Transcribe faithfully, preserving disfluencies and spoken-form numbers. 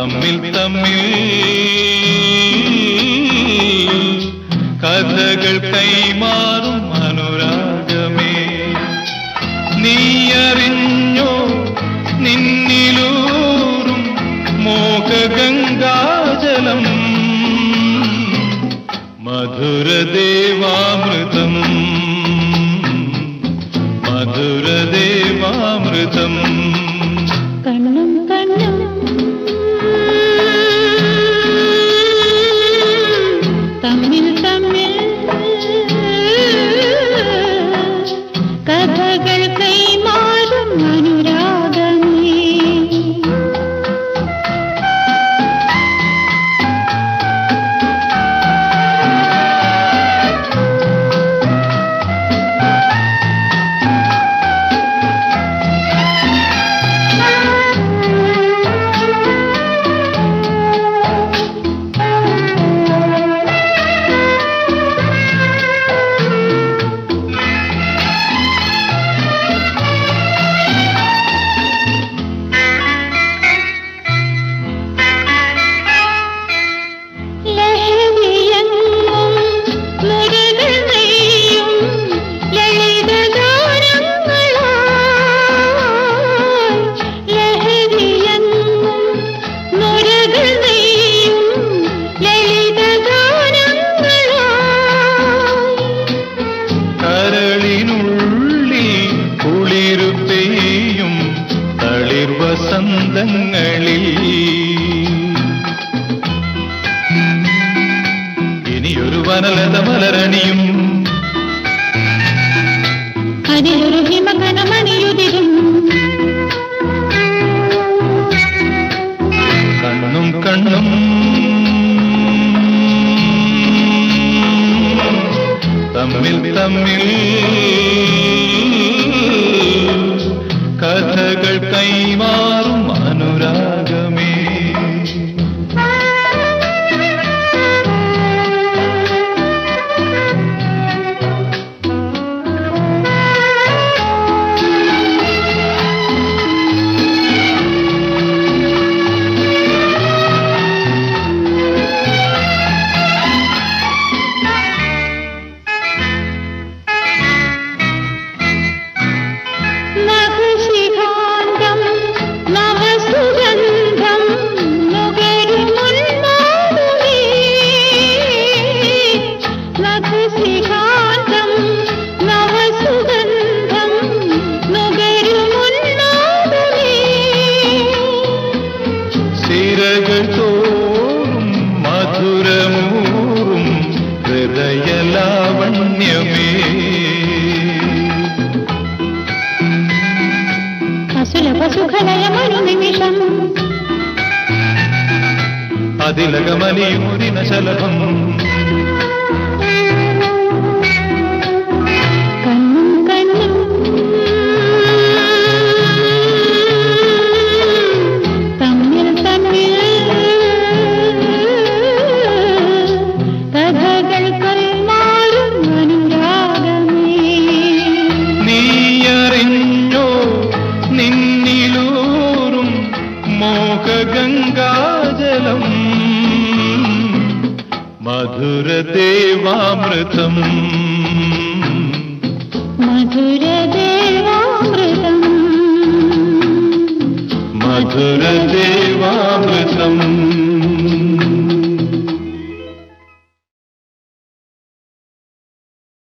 തമ്മിൽ തമ്മിൽ കഥകൾ കൈമാറും അനുരാഗമേ, നീയറിഞ്ഞോ നിന്നിലൂറും മോഹഗംഗാജലം, മധുരദേവാമൃതം മധുരദേവാമൃതം. കണ്ണും കണ്ണും തമ്മിൽ തമ്മിൽ കഥകൾ കൈമാറും അനുരാഗമേ, വസന്തങ്ങളിൽ ഇനിയൊരു വനലത മലരണിയും, അതിലൊരു ഹിമകണമണിയുതിരും, കണ്ണും കണ്ണും തമ്മിൽ തമ്മിൽ കഥകൾ കൈമാറും അനുരാഗമേ. തോറും മധുരമൂറും ഹൃദയലാവണ്യമേ, സുഖലയമനുനിമിഷം അതിലകമലിയുരിന ശലഭം, കണ്ണും കണ്ണും തമ്മിൽ തമ്മിൽ കഥകൾ കൈമാറും അനുരാഗമേ, നീയറിഞ്ഞോ നിന്നിലൂറും മോഹഗംഗാജലം, മധുരദേവാമൃതം മധുരദേവാമൃതം മധുരദേവാമൃതം.